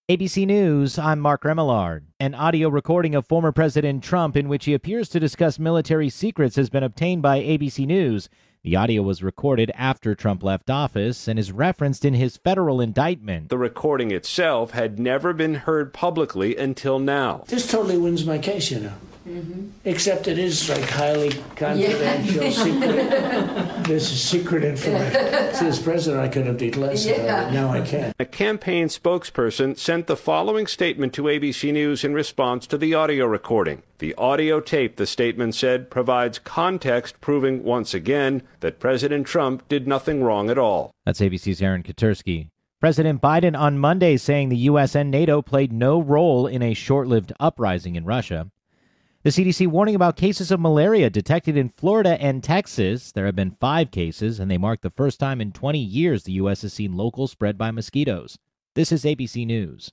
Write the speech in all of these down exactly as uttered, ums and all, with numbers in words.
A B C News, I'm Mark Remillard. An audio recording of former President Trump in which he appears to discuss military secrets has been obtained by A B C News. The audio was recorded after Trump left office and is referenced in his federal indictment. The recording itself had never been heard publicly until now. This totally wins my case, you know. Mm-hmm. Except it is like highly confidential, yeah. secret. This is secret information. See, as president, I could have did less yeah. about it. Now I can. A campaign spokesperson sent the following statement to A B C News in response to the audio recording. The audio tape, the statement said, provides context proving once again that President Trump did nothing wrong at all. That's A B C's Aaron Katursky. President Biden on Monday saying the U S and NATO played no role in a short-lived uprising in Russia. The C D C warning about cases of malaria detected in Florida and Texas. There have been five cases, and they mark the first time in twenty years the U S has seen local spread by mosquitoes. This is A B C News.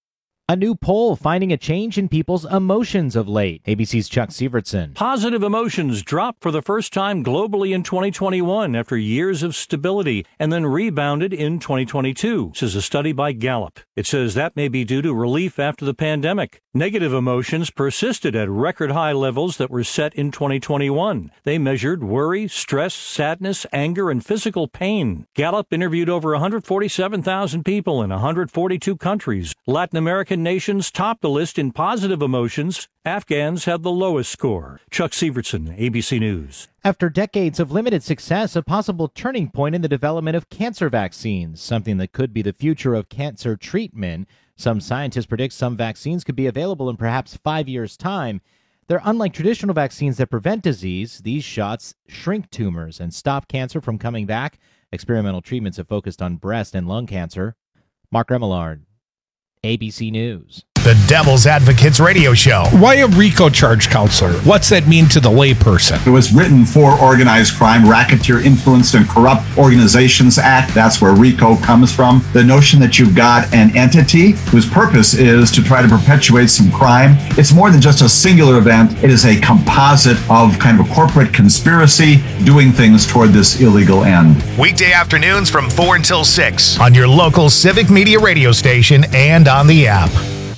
A new poll finding a change in people's emotions of late. A B C's Chuck Sievertson. Positive emotions dropped for the first time globally in twenty twenty-one after years of stability and then rebounded in twenty twenty-two, says a study by Gallup. It says that may be due to relief after the pandemic. Negative emotions persisted at record high levels that were set in twenty twenty-one. They measured worry, stress, sadness, anger, and physical pain. Gallup interviewed over one hundred forty-seven thousand people in one hundred forty-two countries. Latin American nations topped the list in positive emotions. Afghans had the lowest score. Chuck Sievertson, A B C News. After decades of limited success, a possible turning point in the development of cancer vaccines, something that could be the future of cancer treatment. Some scientists predict some vaccines could be available in perhaps five years' time. They're unlike traditional vaccines that prevent disease. These shots shrink tumors and stop cancer from coming back. Experimental treatments have focused on breast and lung cancer. Mark Remillard, A B C News. The Devil's Advocates Radio Show. Why a RICO charge counselor? What's that mean to the layperson? It was written for Organized Crime, Racketeer Influenced and Corrupt Organizations Act. That's where RICO comes from. The notion that you've got an entity whose purpose is to try to perpetuate some crime. It's more than just a singular event. It is a composite of kind of a corporate conspiracy doing things toward this illegal end. Weekday afternoons from four until six on your local Civic Media radio station and on the app.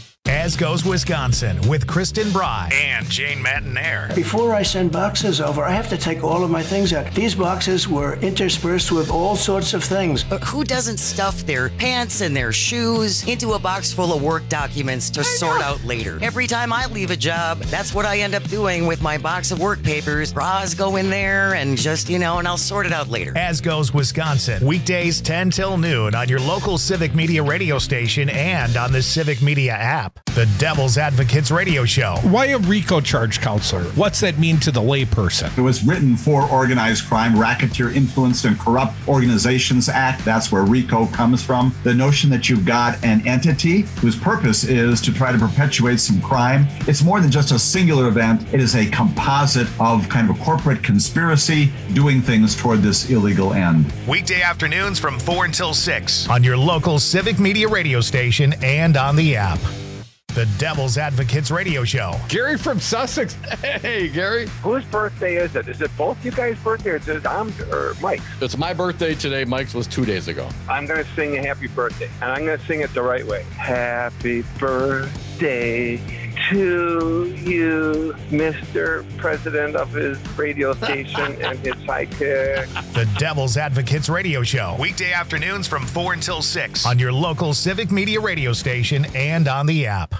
As Goes Wisconsin with Kristen Bry and Jane Matinaire. Before I send boxes over, I have to take all of my things out. These boxes were interspersed with all sorts of things. But who doesn't stuff their pants and their shoes into a box full of work documents to sort out later? Every time I leave a job, that's what I end up doing with my box of work papers. Bras go in there and just, you know, and I'll sort it out later. As Goes Wisconsin, weekdays ten till noon on your local Civic Media radio station and on the Civic Media app. The Devil's Advocates Radio Show. Why a RICO charge counselor? What's that mean to the layperson? It was written for Organized Crime, Racketeer Influenced and Corrupt Organizations Act. That's where RICO comes from. The notion that you've got an entity whose purpose is to try to perpetuate some crime. It's more than just a singular event. It is a composite of kind of a corporate conspiracy doing things toward this illegal end. Weekday afternoons from four until six on your local Civic Media radio station and on the app. The Devil's Advocates Radio Show. Gary from Sussex. Hey, Gary. Whose birthday is it? Is it both you guys' birthday or is it Dom's or Mike's? It's my birthday today. Mike's was two days ago. I'm going to sing a happy birthday, and I'm going to sing it the right way. Happy birthday to you, Mister President of his radio station and his sidekick. The Devil's Advocates Radio Show. Weekday afternoons from four until six on your local Civic Media radio station and on the app.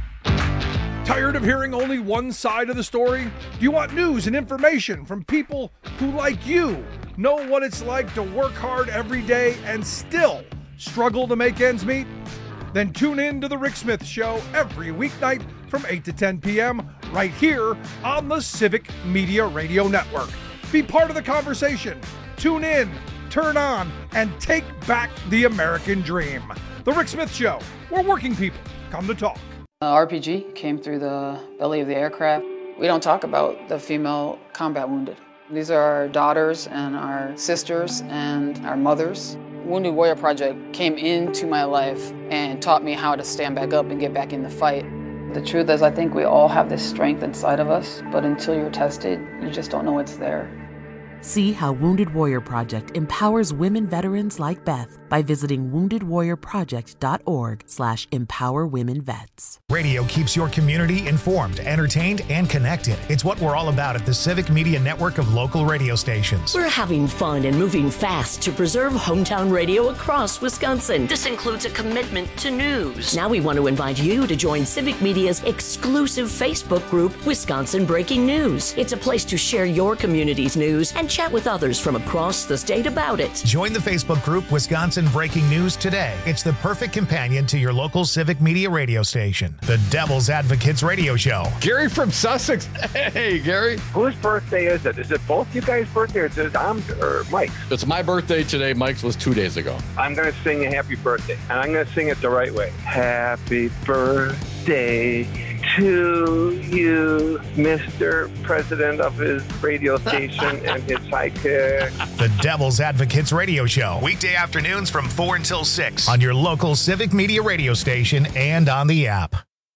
Tired of hearing only one side of the story? Do you want news and information from people who, like you, know what it's like to work hard every day and still struggle to make ends meet? Then tune in to The Rick Smith Show every weeknight from eight to ten p.m. right here on the Civic Media Radio Network. Be part of the conversation. Tune in, turn on, and take back the American dream. The Rick Smith Show, where working people come to talk. Uh, R P G came through the belly of the aircraft. We don't talk about the female combat wounded. These are our daughters and our sisters and our mothers. Wounded Warrior Project came into my life and taught me how to stand back up and get back in the fight. The truth is, I think we all have this strength inside of us, but until you're tested, you just don't know it's there. See how Wounded Warrior Project empowers women veterans like Beth by visiting wounded warrior project dot org slash empower women vets. Radio keeps your community informed, entertained, and connected. It's what we're all about at the Civic Media Network of local radio stations. We're having fun and moving fast to preserve hometown radio across Wisconsin. This includes a commitment to news. Now we want to invite you to join Civic Media's exclusive Facebook group, Wisconsin Breaking News. It's a place to share your community's news and chat with others from across the state about it. Join the Facebook group Wisconsin Breaking News today. It's the perfect companion to your local Civic Media radio station. The Devil's Advocates Radio Show. Gary from Sussex. Hey, Gary. Whose birthday is it? Is it both you guys' birthday or is it Dom's or Mike's? It's my birthday today. Mike's was two days ago. I'm going to sing a happy birthday, and I'm going to sing it the right way. Happy birthday to you, Mister President of his radio station and his sidekick. The Devil's Advocates Radio Show. Weekday afternoons from four until six on your local Civic Media radio station and on the app.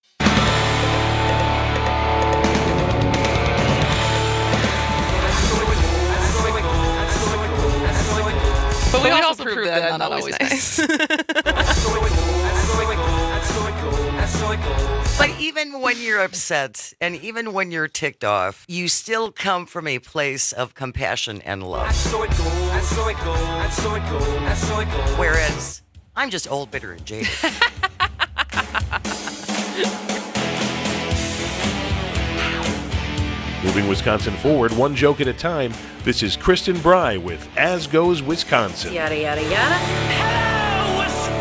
But we, we also proved, proved that, that not, not always nice. But even when you're upset and even when you're ticked off, you still come from a place of compassion and love. Whereas I'm just old, bitter, and jaded. Moving Wisconsin forward, one joke at a time, this is Kristen Bry with As Goes Wisconsin. Yada, yada, yada. Hello,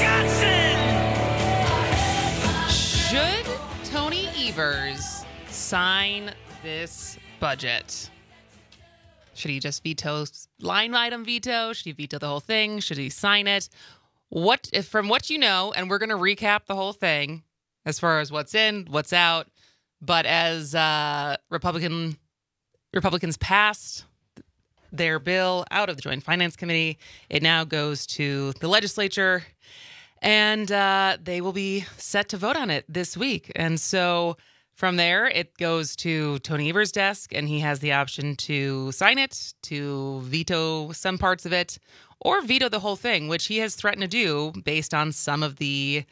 Wisconsin! Should Tony Evers sign this budget? Should he just veto, line item veto? Should he veto the whole thing? Should he sign it? What, if from what you know, and we're going to recap the whole thing as far as what's in, what's out, but as uh, Republican Republicans passed their bill out of the Joint Finance Committee, it now goes to the legislature, and uh, they will be set to vote on it this week. And so from there, it goes to Tony Evers' desk, and he has the option to sign it, to veto some parts of it, or veto the whole thing, which he has threatened to do based on some of the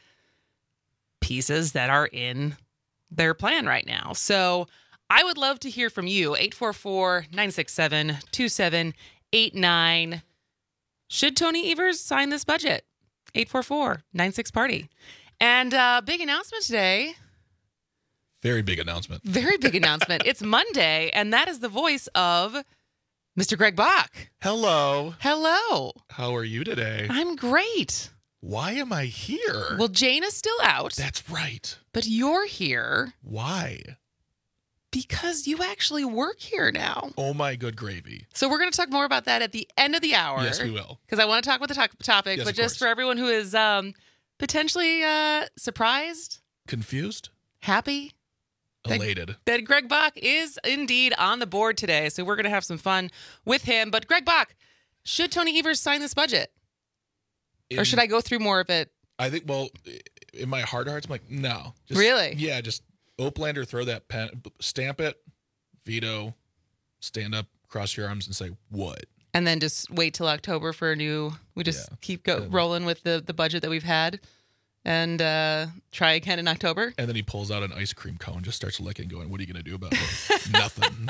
pieces that are in their plan right now. So I would love to hear from you. eight four four, nine six seven, two seven eight nine. Should Tony Evers sign this budget? eight four four, nine six party. And uh big announcement today. Very big announcement. Very big announcement. It's Monday, and that is the voice of Mister Greg Bach. Hello. Hello. How are you today? I'm great. Why am I here? Well, Jane is still out. That's right. But you're here. Why? Because you actually work here now. Oh, my good gravy. So we're going to talk more about that at the end of the hour. Yes, we will. Because I want to talk about the to- topic, yes, but just course. for everyone who is um, potentially uh, surprised, confused, happy, elated that, that Greg Bach is indeed on the board today. So we're going to have some fun with him. But Greg Bach, should Tony Evers sign this budget? In, or should I go through more of it? I think, well, in my heart of hearts, I'm like, no. Just, really? Yeah, just Oplander, throw that pen, stamp it, veto, stand up, cross your arms and say, what? And then just wait till October for a new, we just yeah. keep go, rolling with the, the budget that we've had and uh, try again in October. And then he pulls out an ice cream cone, just starts licking, going, what are you going to do about it? Nothing.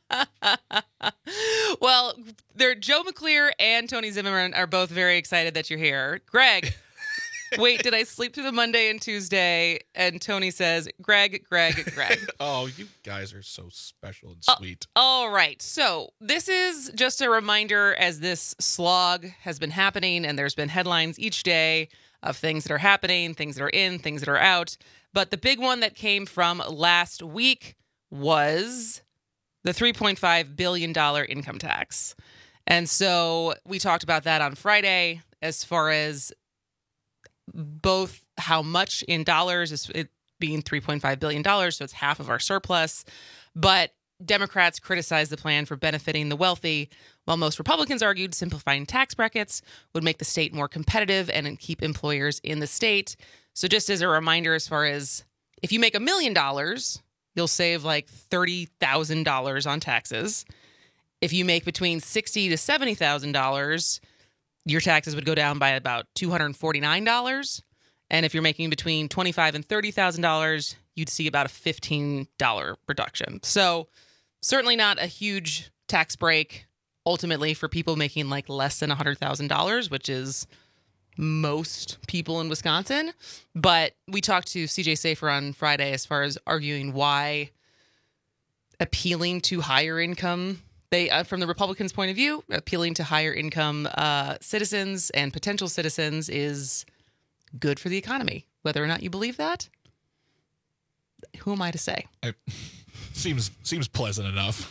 Well, they're Joe McClear and Tony Zimmerman are both very excited that you're here. Greg, wait, did I sleep through the Monday and Tuesday? And Tony says, Greg, Greg, Greg. Oh, you guys are so special and sweet. Uh, all right. So this is just a reminder as this slog has been happening and there's been headlines each day of things that are happening, things that are in, things that are out. But the big one that came from last week was the three point five billion dollars income tax. And so we talked about that on Friday as far as both how much in dollars is it being three point five billion dollars, so it's half of our surplus. But Democrats criticized the plan for benefiting the wealthy, while most Republicans argued simplifying tax brackets would make the state more competitive and keep employers in the state. So just as a reminder, as far as if you make a million dollars, you'll save like thirty thousand dollars on taxes. If you make between sixty thousand to seventy thousand dollars, your taxes would go down by about two hundred forty-nine dollars. And if you're making between twenty-five thousand and thirty thousand dollars, you'd see about a fifteen dollars reduction. So certainly not a huge tax break ultimately for people making like less than one hundred thousand dollars, which is most people in Wisconsin. But we talked to C J Safer on Friday as far as arguing why appealing to higher income, they uh, from the Republicans' point of view, appealing to higher income uh, citizens and potential citizens is good for the economy. Whether or not you believe that, who am I to say? I, seems seems pleasant enough.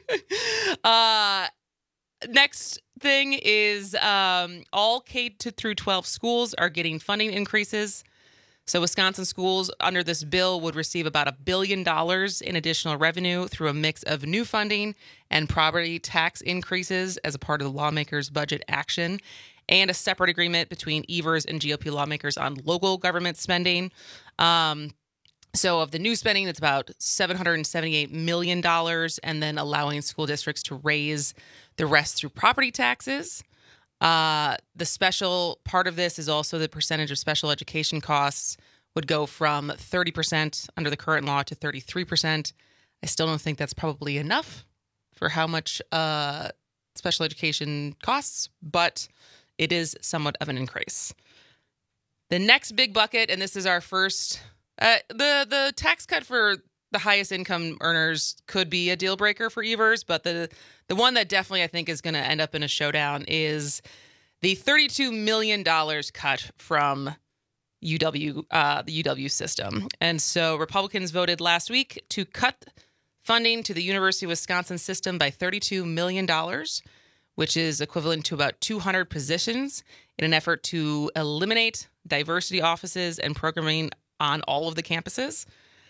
uh, next thing is um, all K to through twelve schools are getting funding increases. So Wisconsin schools under this bill would receive about a billion dollars in additional revenue through a mix of new funding and property tax increases as a part of the lawmakers' budget action, and a separate agreement between Evers and G O P lawmakers on local government spending. Um, so of the new spending, it's about seven hundred seventy-eight million dollars, and then allowing school districts to raise the rest through property taxes. Uh, the special part of this is also the percentage of special education costs would go from thirty percent under the current law to thirty-three percent. I still don't think that's probably enough for how much uh, special education costs, but it is somewhat of an increase. The next big bucket, and this is our first, uh, the the tax cut for the highest income earners could be a deal breaker for Evers, but the the one that definitely I think is going to end up in a showdown is the thirty-two million dollars cut from U W, uh, the U W system. And so Republicans voted last week to cut funding to the University of Wisconsin system by thirty-two million dollars, which is equivalent to about two hundred positions, in an effort to eliminate diversity offices and programming on all of the campuses.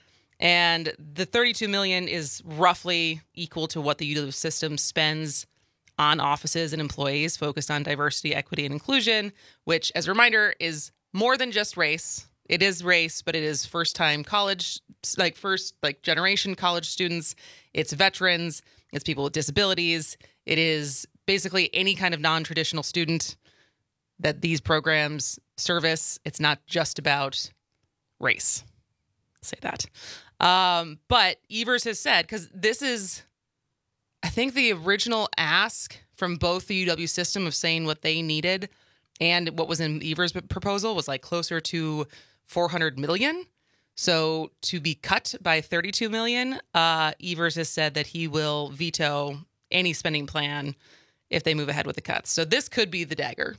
And the thirty-two million dollars is roughly equal to what the U W system spends on offices and employees focused on diversity, equity, and inclusion, which, as a reminder, is more than just race. It is race, but it is first-time college, like first, like generation college students. It's veterans. It's people with disabilities. It is basically any kind of non-traditional student that these programs service. It's not just about race. I'll say that. Um, but Evers has said, because this is, I think, the original ask from both the U W system of saying what they needed and what was in Evers' proposal was like closer to four hundred million. So to be cut by thirty-two million, uh, Evers has said that he will veto any spending plan if they move ahead with the cuts. So this could be the dagger.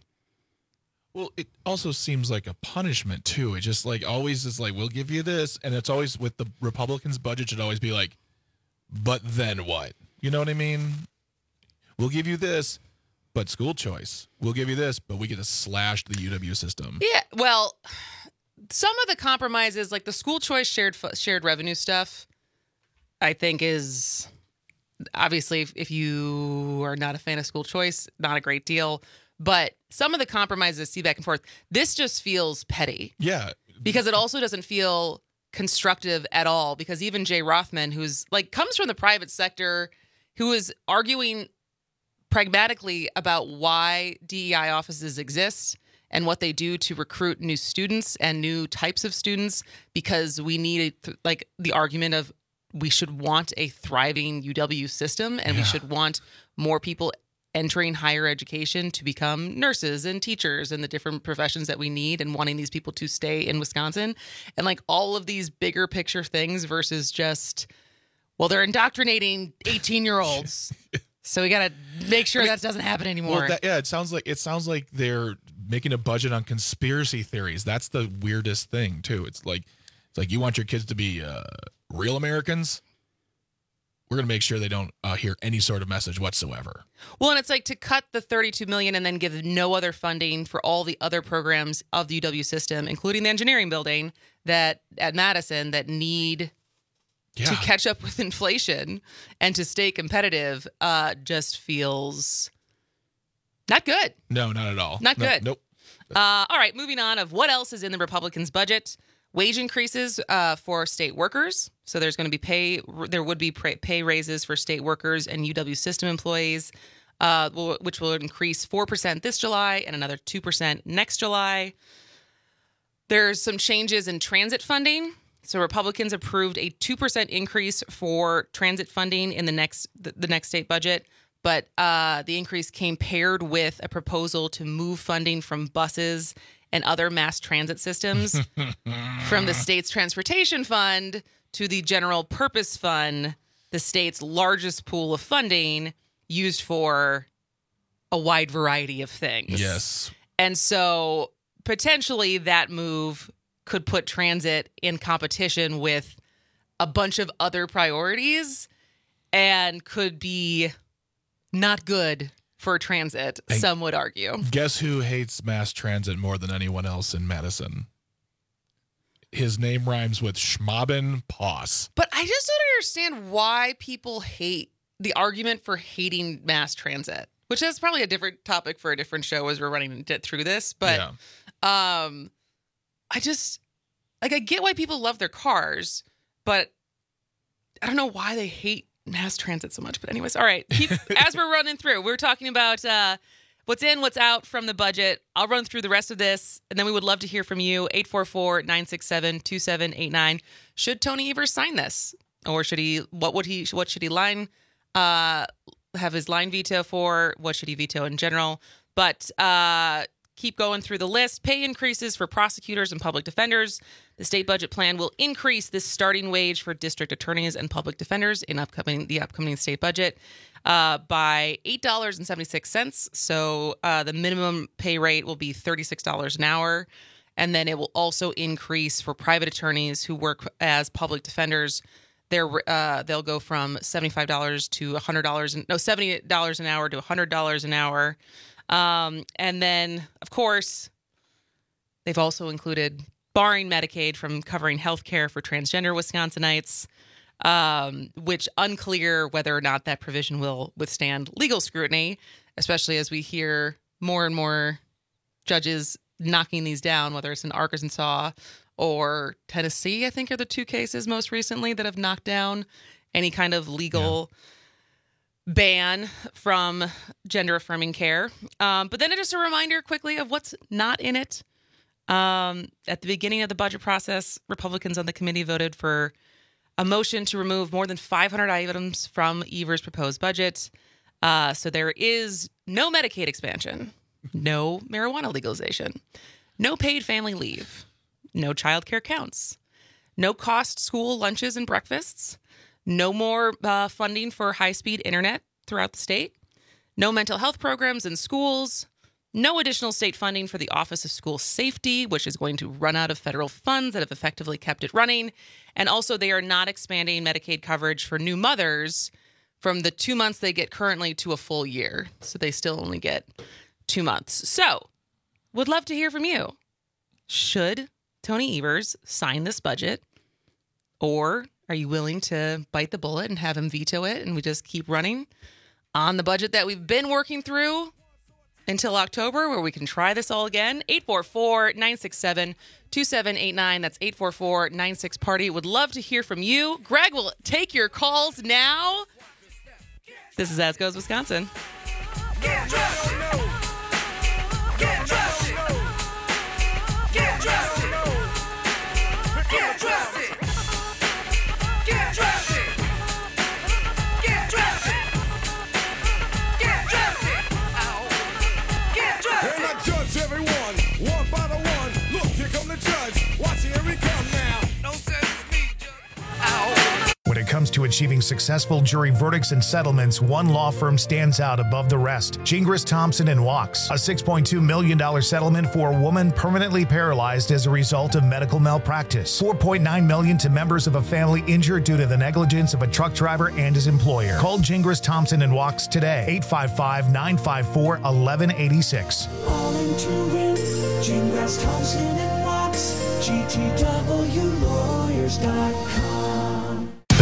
Well, it also seems like a punishment too. It just like always is like, we'll give you this. And it's always with the Republicans' budget should always be like, but then what? You know what I mean? We'll give you this, but school choice. We'll give you this, but we get to slash the U W system. Yeah, well, some of the compromises, like the school choice shared shared revenue stuff, I think is obviously, if, if you are not a fan of school choice, not a great deal. But some of the compromises, see back and forth, this just feels petty. Yeah. Because it also doesn't feel constructive at all. Because even Jay Rothman, who's like comes from the private sector, who is arguing pragmatically about why D E I offices exist and what they do to recruit new students and new types of students, because we need a, like the argument of we should want a thriving U W system, and yeah. we should want more people entering higher education to become nurses and teachers and the different professions that we need, and wanting these people to stay in Wisconsin. And like all of these bigger picture things versus just, well, they're indoctrinating eighteen year olds. So we got to make sure that doesn't happen anymore. Well, that, yeah, it sounds like it sounds like they're making a budget on conspiracy theories. That's the weirdest thing too. It's like it's like you want your kids to be uh, real Americans. We're going to make sure they don't uh, hear any sort of message whatsoever. Well, and it's like to cut the thirty-two million dollars and then give no other funding for all the other programs of the U W system, including the engineering building that at Madison that need yeah. to catch up with inflation and to stay competitive, uh, just feels not good. No, not at all. Not no, good. Nope. Uh, all right, moving on of what else is in the Republicans' budget. Wage increases uh, for state workers. So there's going to be pay. There would be pay raises for state workers and U W system employees, uh, which will increase four percent this July and another two percent next July. There's some changes in transit funding. So Republicans approved a two percent increase for transit funding in the next the, the next state budget. But uh, the increase came paired with a proposal to move funding from buses and other mass transit systems from the state's transportation fund to the general purpose fund, the state's largest pool of funding used for a wide variety of things. Yes. And so potentially that move could put transit in competition with a bunch of other priorities and could be not good for transit, Hey, some would argue. Guess who hates mass transit more than anyone else in Madison? His name rhymes with Schmaben Poss. But I just don't understand why people hate the argument for hating mass transit, which is probably a different topic for a different show as we're running through this. But yeah. um, I just, like, I get why people love their cars, but I don't know why they hate mass transit so much. But anyways, all right. Keep, as we're running through, we're talking about uh, what's in, what's out from the budget. I'll run through the rest of this, and then we would love to hear from you. eight four four, nine six seven, two seven eight nine. Should Tony Evers sign this? Or should he, what would he, what should he line, uh, have his line veto for? What should he veto in general? But uh, keep going through the list. Pay increases for prosecutors and public defenders. The state budget plan will increase the starting wage for district attorneys and public defenders in upcoming the upcoming state budget uh, by eight dollars and seventy-six cents. So uh, the minimum pay rate will be thirty-six dollars an hour. And then it will also increase for private attorneys who work as public defenders. They're, uh, they'll go from seventy-five dollars to one hundred dollars, no, seventy dollars an hour to one hundred dollars an hour. Um, and then, of course, they've also included barring Medicaid from covering health care for transgender Wisconsinites, um, which unclear whether or not that provision will withstand legal scrutiny, especially as we hear more and more judges knocking these down, whether it's in Arkansas or Tennessee, I think are the two cases most recently that have knocked down any kind of legal yeah. ban from gender-affirming care. Um, but then just a reminder quickly of what's not in it. Um, at the beginning of the budget process, Republicans on the committee voted for a motion to remove more than five hundred items from Evers' proposed budget. Uh, so there is no Medicaid expansion, no marijuana legalization, no paid family leave, no child care counts, no cost school lunches and breakfasts, no more uh, funding for high-speed internet throughout the state, no mental health programs in schools, no additional state funding for the Office of School Safety, which is going to run out of federal funds that have effectively kept it running. And also, they are not expanding Medicaid coverage for new mothers from the two months they get currently to a full year. So they still only get two months. So, would love to hear from you. Should Tony Evers sign this budget? Or are you willing to bite the bullet and have him veto it and we just keep running on the budget that we've been working through until October, where we can try this all again? eight four four, nine six seven, two seven eight nine. That's eight four four, nine six, party. Would love to hear from you. Greg will take your calls now. This is As Goes Wisconsin. Get dressed. Get dressed. Get dressed. Get dressed. Get dressed. Get dressed. Get dressed. And I judge everyone, one by the one. Look, here come the judge. Watch, here he come now. No sense it's me, judge. Ow. When it comes to achieving successful jury verdicts and settlements, one law firm stands out above the rest. Gingras, Thompson and Wachs. A six point two million dollars settlement for a woman permanently paralyzed as a result of medical malpractice. four point nine million dollars to members of a family injured due to the negligence of a truck driver and his employer. Call Gingras, Thompson and Wachs today. eight five five, nine five four, one one eight six. All into it. Gingras, Thompson and Wachs. G T W lawyers dot com. The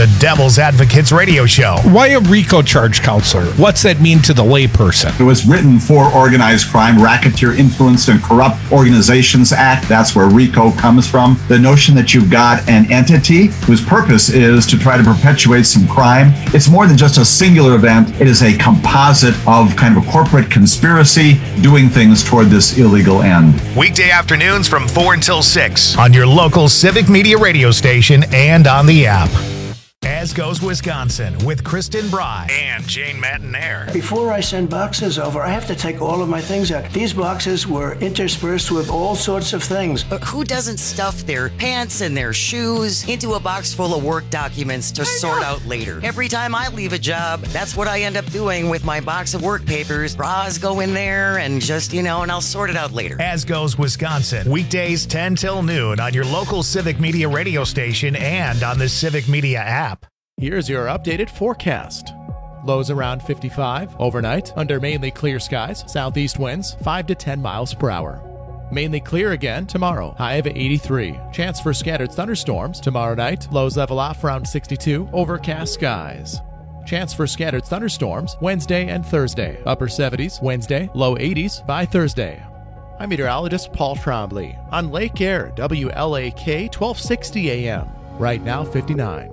the Devil's Advocates radio show. Why a RICO charge, counselor? What's that mean to the layperson? It was written for Organized Crime, Racketeer Influenced and Corrupt Organizations Act. That's where RICO comes from. The notion that you've got an entity whose purpose is to try to perpetuate some crime. It's more than just a singular event. It is a composite of kind of a corporate conspiracy doing things toward this illegal end. Weekday afternoons from four until six on your local Civic Media radio station and on the app. As Goes Wisconsin with Kristen Bry and Jane Matinaire. Before I send boxes over, I have to take all of my things out. These boxes were interspersed with all sorts of things. But who doesn't stuff their pants and their shoes into a box full of work documents to sort out later? Every time I leave a job, that's what I end up doing with my box of work papers. Bras go in there and just, you know, and I'll sort it out later. As Goes Wisconsin, weekdays ten till noon on your local Civic Media radio station and on the Civic Media app. Here's your updated forecast. Lows around fifty-five overnight under mainly clear skies, southeast winds five to ten miles per hour. Mainly clear again tomorrow, high of eighty-three. Chance for scattered thunderstorms tomorrow night, lows level off around sixty-two, overcast skies. Chance for scattered thunderstorms Wednesday and Thursday, upper seventies Wednesday, low eighties by Thursday. I'm meteorologist Paul Trombley on Lake Air, W L A K twelve sixty A M. Right now fifty-nine.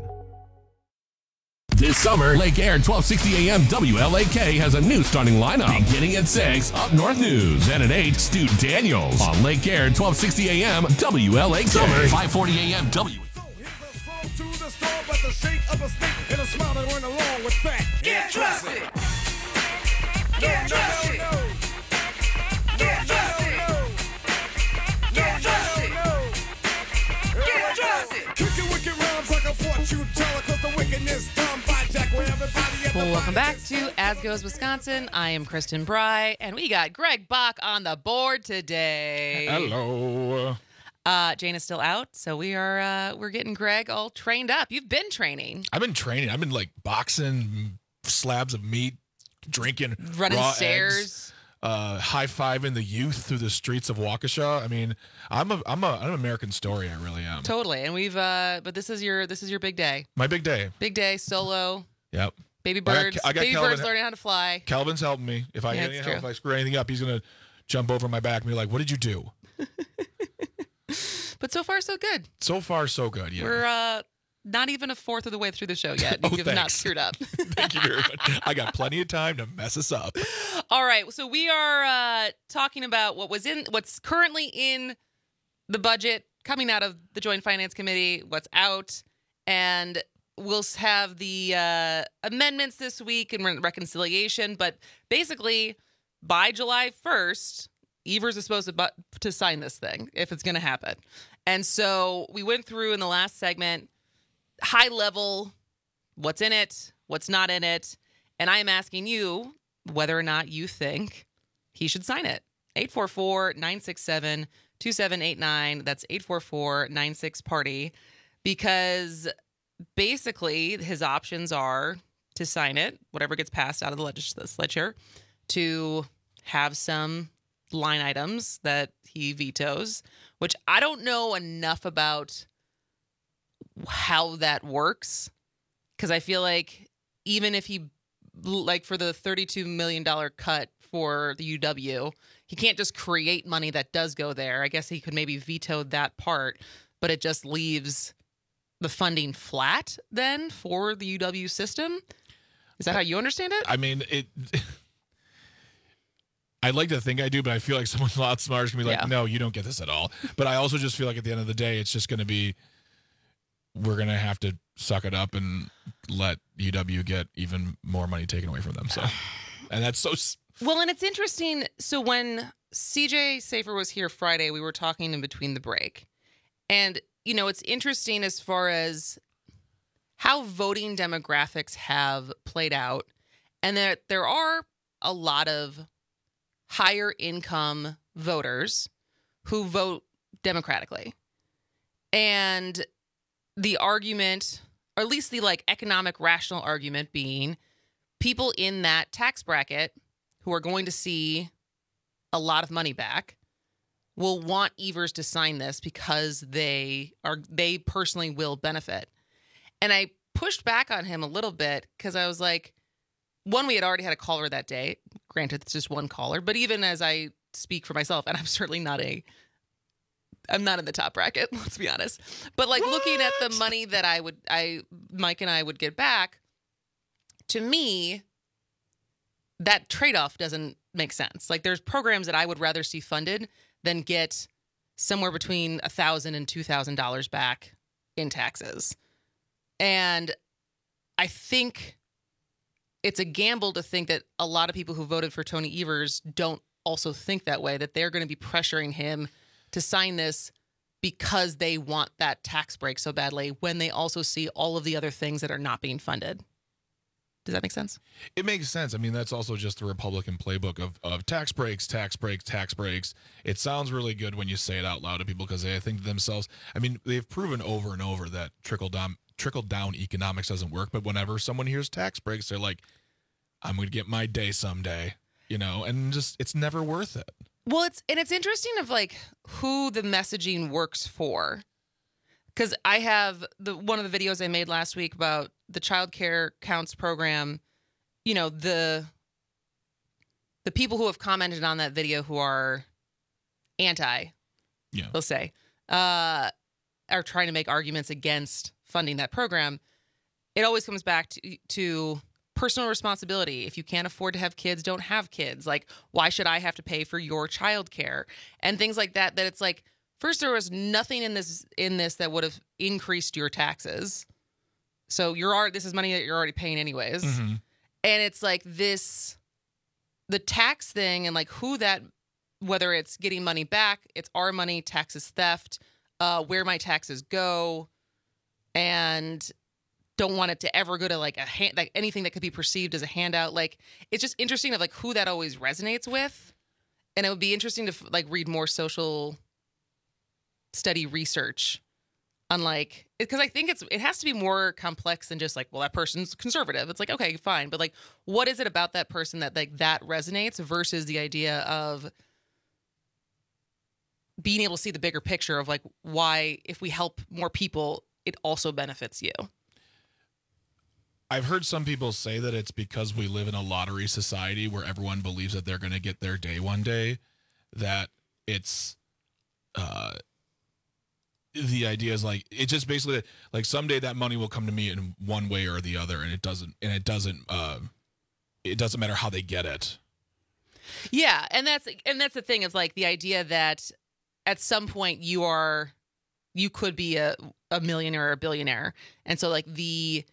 This summer, Lake Air twelve sixty A M W L A K has a new starting lineup. Beginning at six, Up North News. And at eight, Stu Daniels. On Lake Air twelve sixty A M W L A K. Summer, five forty A M W. To the store, but the shape of a stick and a smile that went along with that. Get trusted. Get trusted. No, no, no. Get trusted. Get trusted. Get trusted. Kicking wicked rhymes like a fortune teller, cause the wickedness done by Jack where everybody at the Welcome back to As Goes Wisconsin. I am Kristen Bry, and we got Greg Bach on the board today. Hello. Uh, Jane is still out, so we are uh, we're getting Greg all trained up. You've been training, I've been training. I've been like boxing slabs of meat, drinking running raw stairs, eggs, uh, high-fiving the youth through the streets of Waukesha. I mean, I'm a I'm a I'm an American story. I really am. totally. And we've uh, but this is your this is your big day. My big day. Big day solo. Yep. Baby I got- birds. I got baby Calvin- birds learning how to fly. Calvin's helping me. If I Yeah, get it's any true. help, if I screw anything up, he's gonna jump over my back and be like, "What did you do?" But so far, so good. So far, so good. Yeah. We're uh, not even a fourth of the way through the show yet. Oh, You've not thanks. screwed up. Thank you very much. I got plenty of time to mess us up. All right, so we are uh, talking about what was in, what's currently in the budget coming out of the Joint Finance Committee, what's out, and we'll have the uh, amendments this week and re- reconciliation. But basically, by July first, Evers is supposed to bu- to sign this thing if it's going to happen. And so we went through in the last segment, high level, what's in it, what's not in it, and I am asking you whether or not you think he should sign it. eight four four, nine six seven, two seven eight nine. That's eight four four, nine six party. Because basically his options are to sign it, whatever gets passed out of the legislature, to have some line items that he vetoes, which I don't know enough about how that works, because I feel like even if he, like for the thirty-two million dollars cut for the U W, he can't just create money that does go there. I guess he could maybe veto that part, but it just leaves the funding flat then for the U W system. Is that how you understand it? I mean, it. I'd like to think I do, but I feel like someone a lot smarter is going to be like, Yeah. no, you don't get this at all. But I also just feel like at the end of the day, it's just going to be, we're going to have to suck it up and let U W get even more money taken away from them. So, and that's so. s- Well, and it's interesting. So when C J Safer was here Friday, we were talking in between the break. And, you know, it's interesting as far as how voting demographics have played out. And that there are a lot of higher income voters who vote democratically. And the argument, or at least the like economic rational argument being people in that tax bracket who are going to see a lot of money back will want Evers to sign this because they are they personally will benefit. And I pushed back on him a little bit because I was like, one, we had already had a caller that day. Granted, it's just one caller, but even as I speak for myself, and I'm certainly not a, I'm not in the top bracket, let's be honest. But like what? Looking at the money that I would, I, Mike and I would get back, to me, that trade-off doesn't make sense. Like there's programs that I would rather see funded than get somewhere between a thousand and two thousand dollars back in taxes. And I think it's a gamble to think that a lot of people who voted for Tony Evers don't also think that way, that they're going to be pressuring him to sign this because they want that tax break so badly when they also see all of the other things that are not being funded. Does that make sense? It makes sense. I mean, that's also just the Republican playbook of, of tax breaks, tax breaks, tax breaks. It sounds really good when you say it out loud to people because they think to themselves, I mean, they've proven over and over that trickle down, trickle down economics doesn't work. But whenever someone hears tax breaks, they're like, I'm going to get my day someday, you know, and just it's never worth it. Well, it's and it's interesting of like who the messaging works for. Because I have the one of the videos I made last week about the Child Care Counts program. You know, the the people who have commented on that video who are anti, yeah, we'll say, uh, are trying to make arguments against funding that program. It always comes back to, to personal responsibility. If you can't afford to have kids, don't have kids. Like, why should I have to pay for your child care? And things like that, that it's like, first, there was nothing in this in this that would have increased your taxes. So you're already, this is money that you're already paying anyways. Mm-hmm. And it's like this, the tax thing and like who that, whether it's getting money back, it's our money, taxes theft, uh, where my taxes go, and don't want it to ever go to like a hand, like anything that could be perceived as a handout. Like it's just interesting of like who that always resonates with. And it would be interesting to like read more social study research on like, because I think it's it has to be more complex than just like, well, that person's conservative. It's like, okay, fine, but like, what is it about that person that like that resonates versus the idea of being able to see the bigger picture of like why if we help more people, it also benefits you. I've heard some people say that it's because we live in a lottery society where everyone believes that they're going to get their day one day, that it's uh the idea is like it just basically like someday that money will come to me in one way or the other, and it doesn't and it doesn't uh, it doesn't matter how they get it. Yeah, and that's and that's the thing is like the idea that at some point you are you could be a, a millionaire or a billionaire, and so like the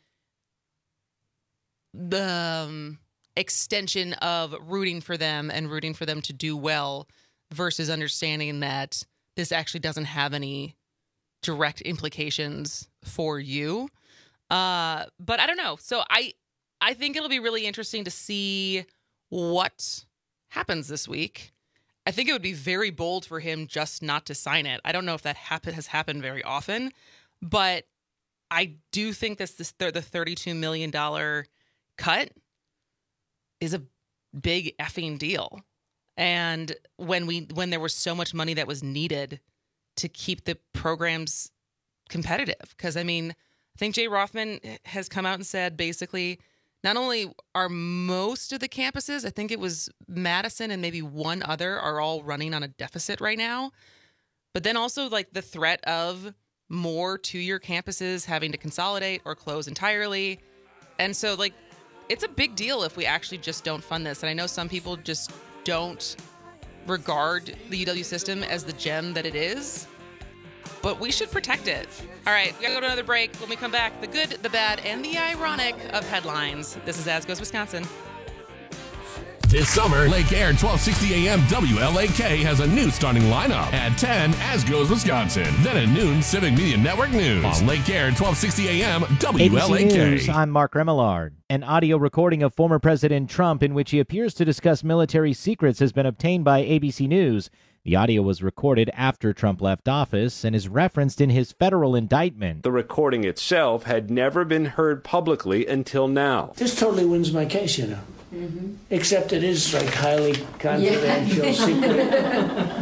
the um, extension of rooting for them and rooting for them to do well versus understanding that this actually doesn't have any direct implications for you. Uh, but I don't know. So I I think it'll be really interesting to see what happens this week. I think it would be very bold for him just not to sign it. I don't know if that happen, has happened very often, but I do think this, this the thirty-two million dollars cut is a big effing deal. And when we when there was so much money that was needed to keep the programs competitive. Because, I mean, I think Jay Rothman has come out and said basically not only are most of the campuses, I think it was Madison and maybe one other, are all running on a deficit right now. But then also like the threat of more two-year campuses having to consolidate or close entirely. And so like it's a big deal if we actually just don't fund this. And I know some people just don't regard the U W system as the gem that it is, but we should protect it. All right, we gotta go to another break. When we come back, the good, the bad, and the ironic of headlines. This is As Goes Wisconsin. This summer, Lake Air twelve sixty A M W L A K has a new starting lineup. At ten, As Goes Wisconsin. Then at noon, Civic Media Network News. On Lake Air twelve sixty A M W L A K. A B C News, I'm Mark Remillard. An audio recording of former President Trump in which he appears to discuss military secrets has been obtained by A B C News. The audio was recorded after Trump left office and is referenced in his federal indictment. The recording itself had never been heard publicly until now. This totally wins my case, you know. Mm-hmm. Except it is like highly confidential, yeah. secret.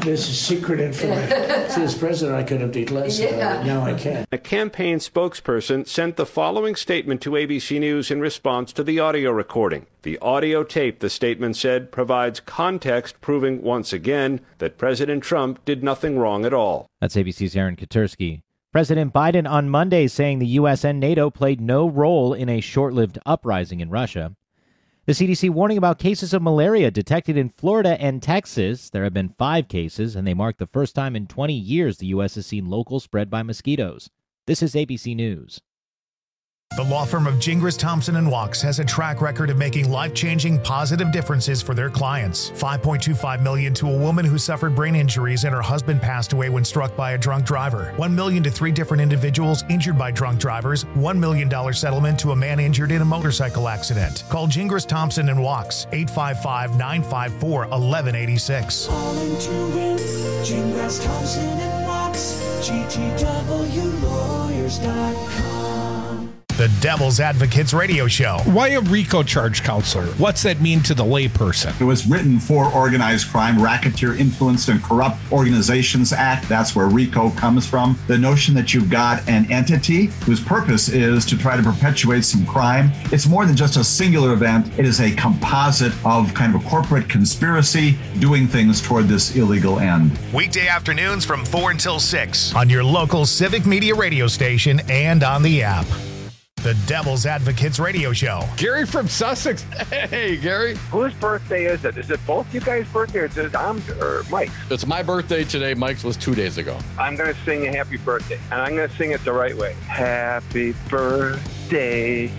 This is secret information. See, as president, I could have did less about it. Now I can't. A campaign spokesperson sent the following statement to A B C News in response to the audio recording. The audio tape, the statement said, provides context proving once again that President Trump did nothing wrong at all. That's A B C's Aaron Katursky. President Biden on Monday saying the U S and NATO played no role in a short-lived uprising in Russia. The C D C warning about cases of malaria detected in Florida and Texas. There have been five cases, and they mark the first time in twenty years the U S has seen local spread by mosquitoes. This is A B C News. The law firm of Gingras, Thompson and Wachs has a track record of making life-changing positive differences for their clients. five point two five million dollars to a woman who suffered brain injuries and her husband passed away when struck by a drunk driver. one million dollars to three different individuals injured by drunk drivers. one million dollars settlement to a man injured in a motorcycle accident. Call Gingras, Thompson and Wachs, eight five five, nine five four, one one eight six. Calling to win, Gingras, Thompson and Wachs, G T W lawyers dot com. The Devil's Advocates Radio Show. Why a RICO charge, counselor? What's that mean to the layperson? It was written for Organized Crime, Racketeer Influenced and Corrupt Organizations Act. That's where RICO comes from. The notion that you've got an entity whose purpose is to try to perpetuate some crime. It's more than just a singular event. It is a composite of kind of a corporate conspiracy doing things toward this illegal end. Weekday afternoons from four until six on your local Civic Media radio station and on the app. The Devil's Advocates Radio Show. Gary from Sussex. Hey, Gary. Whose birthday is it? Is it both you guys' birthday or is it Tom's or Mike's? It's my birthday today. Mike's was two days ago. I'm going to sing a happy birthday, and I'm going to sing it the right way. Happy birthday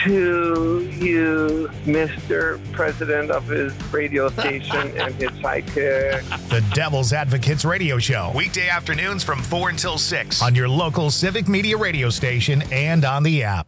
to you, Mister President of his radio station and his sidekick. The Devil's Advocates Radio Show. Weekday afternoons from four until six on your local Civic Media radio station and on the app.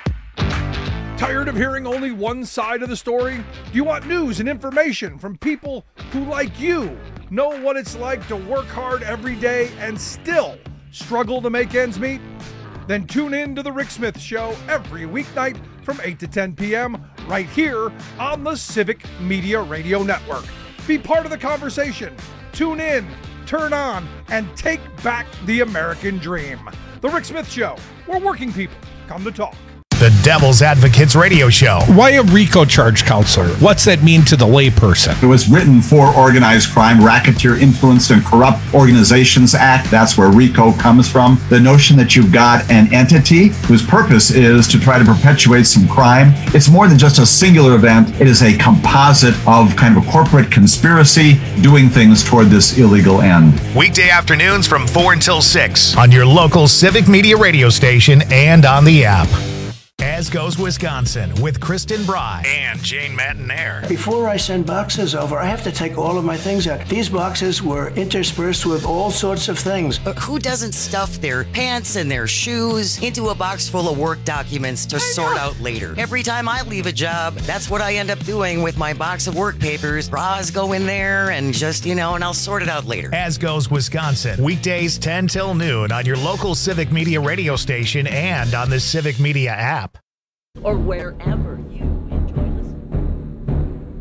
Tired of hearing only one side of the story? Do you want news and information from people who, like you, know what it's like to work hard every day and still struggle to make ends meet? Then tune in to The Rick Smith Show every weeknight from eight to ten p.m. right here on the Civic Media Radio Network. Be part of the conversation. Tune in, turn on, and take back the American dream. The Rick Smith Show, where working people come to talk. The Devil's Advocates Radio Show. Why a RICO charge, counselor? What's that mean to the layperson? It was written for Organized Crime, Racketeer Influenced and Corrupt Organizations Act. That's where RICO comes from. The notion that you've got an entity whose purpose is to try to perpetuate some crime. It's more than just a singular event. It is a composite of kind of a corporate conspiracy doing things toward this illegal end. Weekday afternoons from four until six on your local Civic Media radio station and on the app. As Goes Wisconsin with Kristen Bry and Jane Matinaire. Before I send boxes over, I have to take all of my things out. These boxes were interspersed with all sorts of things. But who doesn't stuff their pants and their shoes into a box full of work documents to sort out later? Every time I leave a job, that's what I end up doing with my box of work papers. Bras go in there and just, you know, and I'll sort it out later. As Goes Wisconsin, weekdays ten till noon on your local Civic Media radio station and on the Civic Media app. Or wherever you enjoy listening.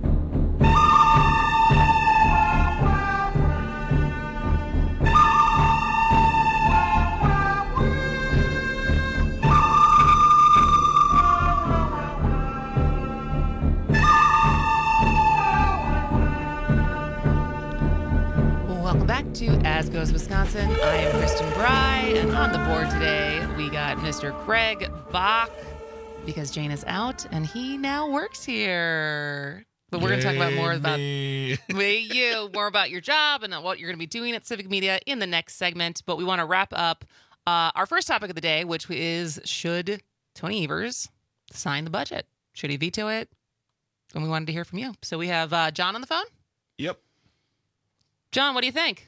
Welcome back to As Goes Wisconsin. I am Kristen Bry, and on the board today we got Mister Craig Bach, because Jane is out and he now works here. But we're going to talk about more about me, you, more about your job and what you're going to be doing at Civic Media in the next segment. But we want to wrap up uh, our first topic of the day, which is, should Tony Evers sign the budget? Should he veto it? And we wanted to hear from you. So we have uh, John on the phone. Yep. John, what do you think?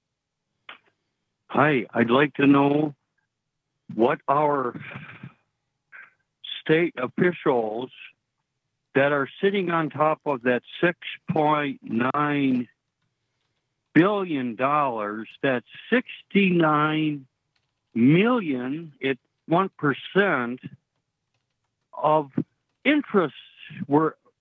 Hi, I'd like to know what our state officials that are sitting on top of that six point nine billion dollars, that's sixty-nine million at one percent of interest. We're,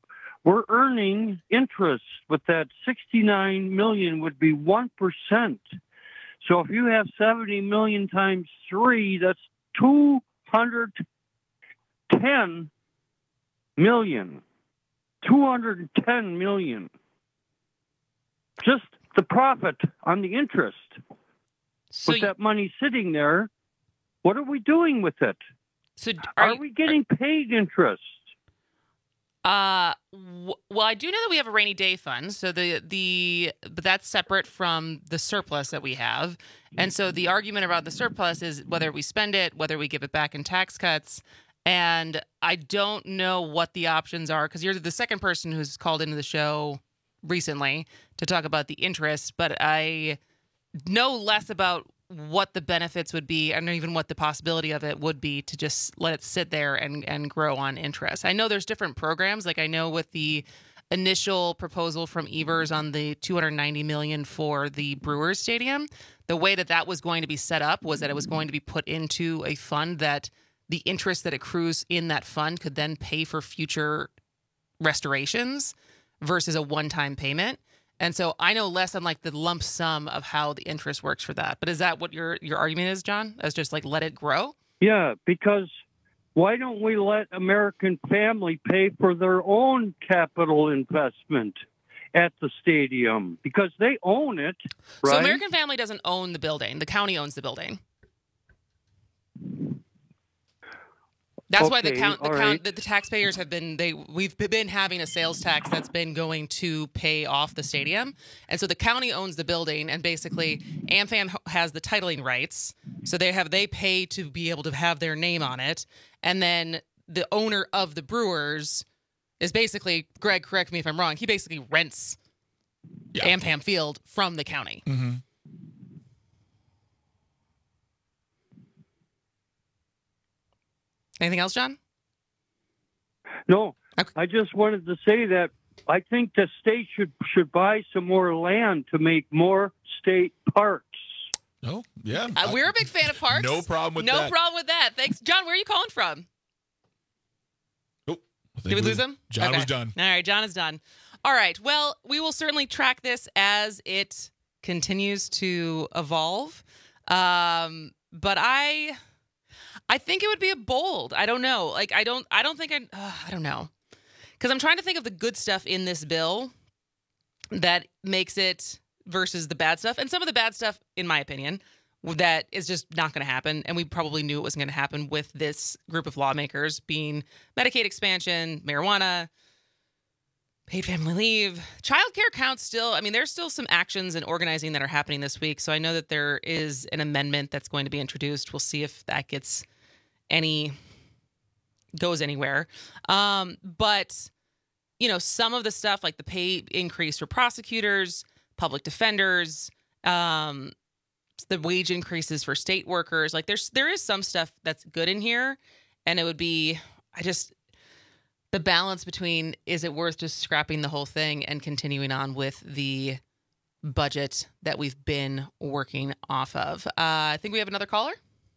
we're earning interest, but that sixty-nine million would be one percent. So if you have seventy million times three, that's two hundred ten million. two hundred ten million. Just the profit on the interest. So with that money sitting there, what are we doing with it? So are, are we getting paid interest? Uh, w- well, I do know that we have a rainy day fund, so the the but that's separate from the surplus that we have, and so the argument about the surplus is whether we spend it, whether we give it back in tax cuts, and I don't know what the options are because you're the second person who's called into the show recently to talk about the interest, but I know less about what the benefits would be and even what the possibility of it would be to just let it sit there and, and grow on interest. I know there's different programs. Like I know with the initial proposal from Evers on the two hundred ninety million dollars for the Brewers Stadium, the way that that was going to be set up was that it was going to be put into a fund that the interest that accrues in that fund could then pay for future restorations versus a one-time payment. And so I know less on like the lump sum of how the interest works for that. But is that what your your argument is, John? As just like let it grow? Yeah, because why don't we let American Family pay for their own capital investment at the stadium? Because they own it, right? So American Family doesn't own the building. The county owns the building. That's okay, why the count, the, count right. the, the taxpayers have been they we've been having a sales tax that's been going to pay off the stadium, and so the county owns the building, and basically AmFam has the titling rights, so they have they pay to be able to have their name on it, and then the owner of the Brewers is basically Greg. Correct me if I'm wrong. He basically rents yeah. AmFam Field from the county. Mm-hmm. Anything else, John? No, okay. I just wanted to say that I think the state should should buy some more land to make more state parks. Oh, yeah. Uh, we're a big fan of parks. No problem with no that. No problem with that. Thanks. John, where are you calling from? Oh, Did we lose him? John okay. was done. All right, John is done. All right. Well, we will certainly track this as it continues to evolve. Um, but I... I think it would be a bold. I don't know. Like I don't. I don't think I. Uh, I don't know, because I'm trying to think of the good stuff in this bill that makes it versus the bad stuff, and some of the bad stuff, in my opinion, that is just not going to happen. And we probably knew it wasn't going to happen with this group of lawmakers, being Medicaid expansion, marijuana, paid family leave, childcare counts. Still, I mean, there's still some actions and organizing that are happening this week. So I know that there is an amendment that's going to be introduced. We'll see if that gets any goes anywhere. Um, but, you know, some of the stuff like the pay increase for prosecutors, public defenders, um, the wage increases for state workers, like there's, there is some stuff that's good in here. And it would be, I just, the balance between is it worth just scrapping the whole thing and continuing on with the budget that we've been working off of. Uh, I think we have another caller.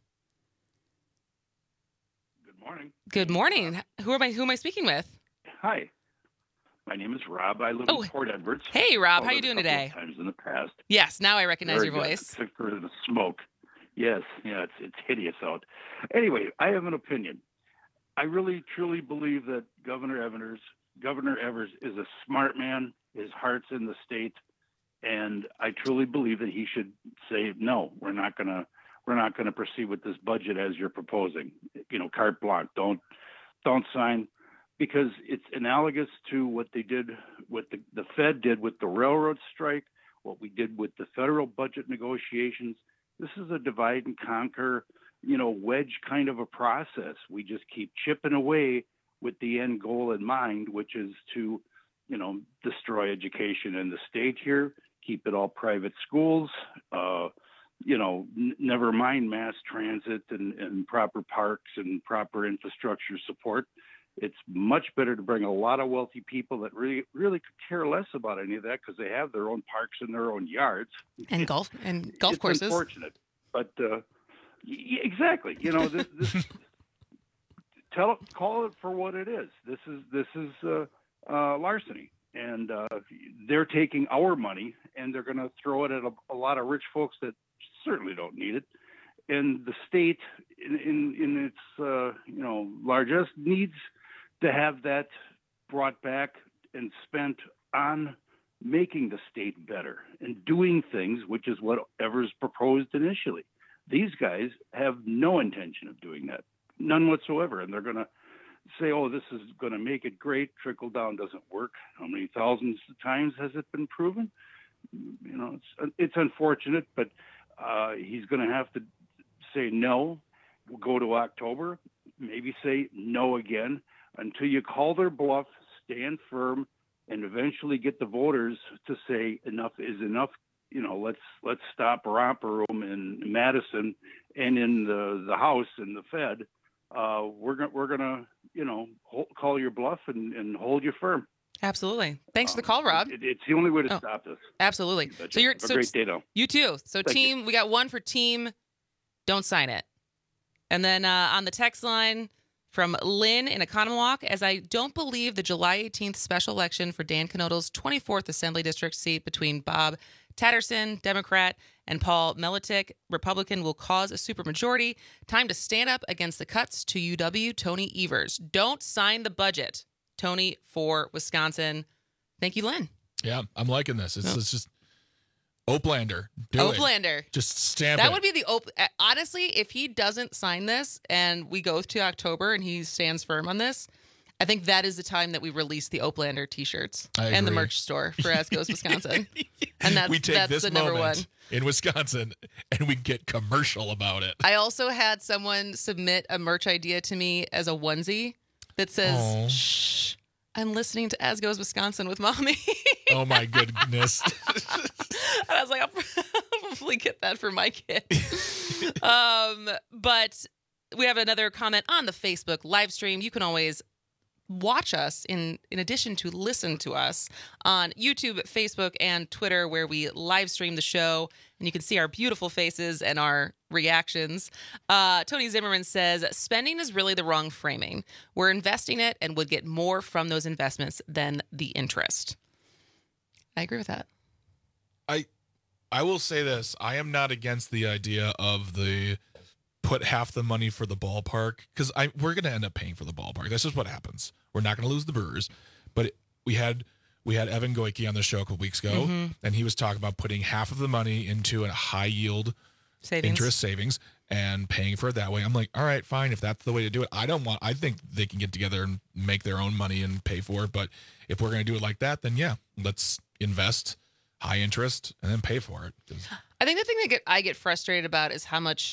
Morning. Good morning. Who am I? Who am I speaking with? Hi, my name is Rob. I live oh. in Port Edwards. Hey, Rob. How you doing today? Times in the past. Yes, now I recognize Very your good. voice. Thicker than smoke. Yes, yeah, it's it's hideous out. Anyway, I have an opinion. I really truly believe that Governor Evers, Governor Evers, is a smart man. His heart's in the state, and I truly believe that he should say no. We're not gonna. We're not going to proceed with this budget as you're proposing. You know, carte blanche. Don't don't sign, because it's analogous to what they did, what the, the Fed did with the railroad strike, what we did with the federal budget negotiations. This is a divide and conquer, you know, wedge kind of a process. We just keep chipping away with the end goal in mind, which is to, you know, destroy education in the state here, keep it all private schools, uh, you know, n- never mind mass transit and, and proper parks and proper infrastructure support. It's much better to bring a lot of wealthy people that really, really could care less about any of that because they have their own parks in their own yards and golf and golf it's courses. Unfortunate, but uh, y- exactly. You know, this, this tell it, call it for what it is. This is this is uh, uh, larceny. And uh, they're taking our money and they're going to throw it at a, a lot of rich folks that certainly don't need it. And the state, in in, in its uh, you know largesse, needs to have that brought back and spent on making the state better and doing things, which is whatever's proposed initially. These guys have no intention of doing that, none whatsoever. And they're going to say, oh, this is going to make it great. Trickle down doesn't work. How many thousands of times has it been proven? You know, it's, it's unfortunate, but uh, he's going to have to say no. We'll go to October, maybe say no again until you call their bluff, stand firm, and eventually get the voters to say enough is enough. You know, let's let's stop romper room in Madison and in the, the House and the Fed. Uh, we're gonna we're gonna you know hold, call your bluff and, and hold you firm. Absolutely. Thanks um, for the call, Rob. It, it's the only way to oh, stop this. Absolutely. So you're Have a so great day, though. You too. So Thank team, you. we got one for team. Don't sign it. And then uh, on the text line from Lynn in Economwalk, as I don't believe the July eighteenth special election for Dan Knodl's twenty-fourth Assembly District seat between Bob Tatterson, Democrat, and Paul Melitik, Republican, will cause a supermajority. Time to stand up against the cuts to U W. Tony Evers. Don't sign the budget. Tony for Wisconsin. Thank you, Lynn. Yeah, I'm liking this. It's, Oh. it's just Oplander. Do Oplander. it. Just stamp That it. would be the op- uh, honestly, if he doesn't sign this and we go to October and he stands firm on this, I think that is the time that we release the Oplander t-shirts I and the agree. merch store for As Goes Wisconsin. And that's we take that's this the number moment one. in Wisconsin and we get commercial about it. I also had someone submit a merch idea to me as a onesie that says, Aw. "Shh, I'm listening to As Goes Wisconsin with Mommy." Oh my goodness. And I was like, I'll probably get that for my kid. um, but we have another comment on the Facebook live stream. You can always watch us in, in addition to listen to us on YouTube, Facebook, and Twitter, where we live stream the show. And you can see our beautiful faces and our reactions. Uh, Tony Zimmerman says, spending is really the wrong framing. We're investing it and would get more from those investments than the interest. I agree with that. I I will say this. I am not against the idea of the put half the money for the ballpark because I we're going to end up paying for the ballpark. That's just what happens. We're not going to lose the Brewers. But it, we had we had Evan Goike on the show a couple weeks ago, Mhm. and he was talking about putting half of the money into a high yield Savings. interest savings and paying for it that way. I'm like, all right, fine. If that's the way to do it, I don't want, I think they can get together and make their own money and pay for it. But if we're going to do it like that, then yeah, let's invest high interest and then pay for it. I think the thing that get, I get frustrated about is how much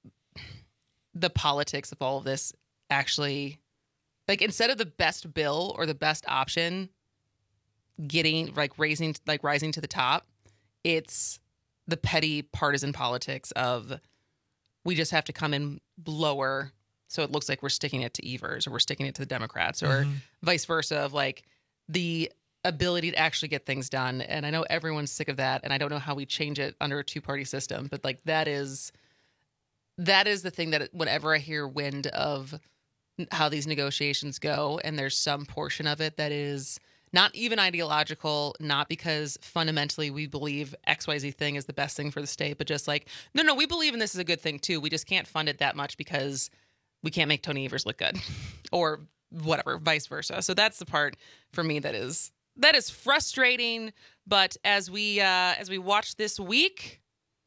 the politics of all of this actually, like, instead of the best bill or the best option getting, like, raising, like, rising to the top, it's the petty partisan politics of we just have to come in lower so it looks like we're sticking it to Evers or we're sticking it to the Democrats or Mhm. vice versa, of, like, the ability to actually get things done. And I know everyone's sick of that, and I don't know how we change it under a two-party system, but, like, that is that is the thing that whenever I hear wind of how these negotiations go, and there's some portion of it that is not even ideological, not because fundamentally we believe X Y Z thing is the best thing for the state, but just like, no, no, we believe in this is a good thing too. We just can't fund it that much because we can't make Tony Evers look good or whatever, vice versa. So that's the part for me that is that is frustrating. But as we uh, as we watch this week,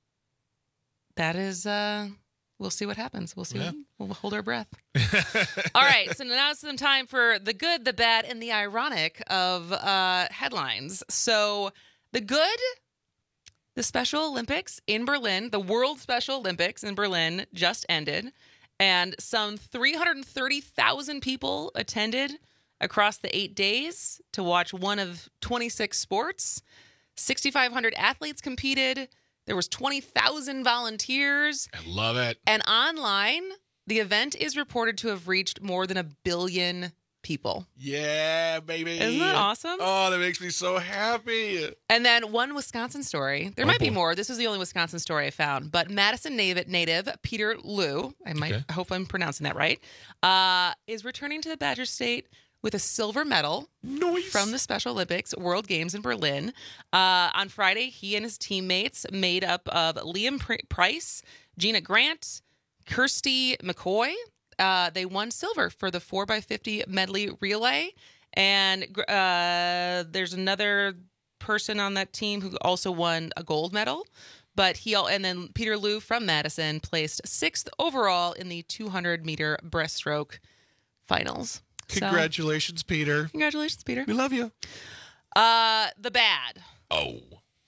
that is uh, we'll see what happens. We'll see. Yeah. What, we'll hold our breath. All right. So now it's some time for the good, the bad, and the ironic of uh, headlines. So the good, the Special Olympics in Berlin, the World Special Olympics in Berlin just ended, and some three hundred thirty thousand people attended across the eight days to watch one of twenty-six sports. sixty-five hundred athletes competed. There was twenty thousand volunteers. I love it. And online, the event is reported to have reached more than a billion people. Yeah, baby. Isn't that awesome? Oh, that makes me so happy. And then one Wisconsin story. There Oh, might be boy. more. This is the only Wisconsin story I found. But Madison native, native Peter Liu, I might Okay. I hope I'm pronouncing that right, uh, is returning to the Badger State with a silver medal nice. from the Special Olympics World Games in Berlin. Uh, on Friday, he and his teammates, made up of Liam Pr- Price, Gina Grant, Kirsty McCoy, uh, they won silver for the four by fifty medley relay. And uh, there's another person on that team who also won a gold medal. But he all, and then Peter Liu from Madison placed sixth overall in the two hundred meter breaststroke finals. Congratulations, so, Peter. Congratulations, Peter. We love you. Uh, the bad. Oh.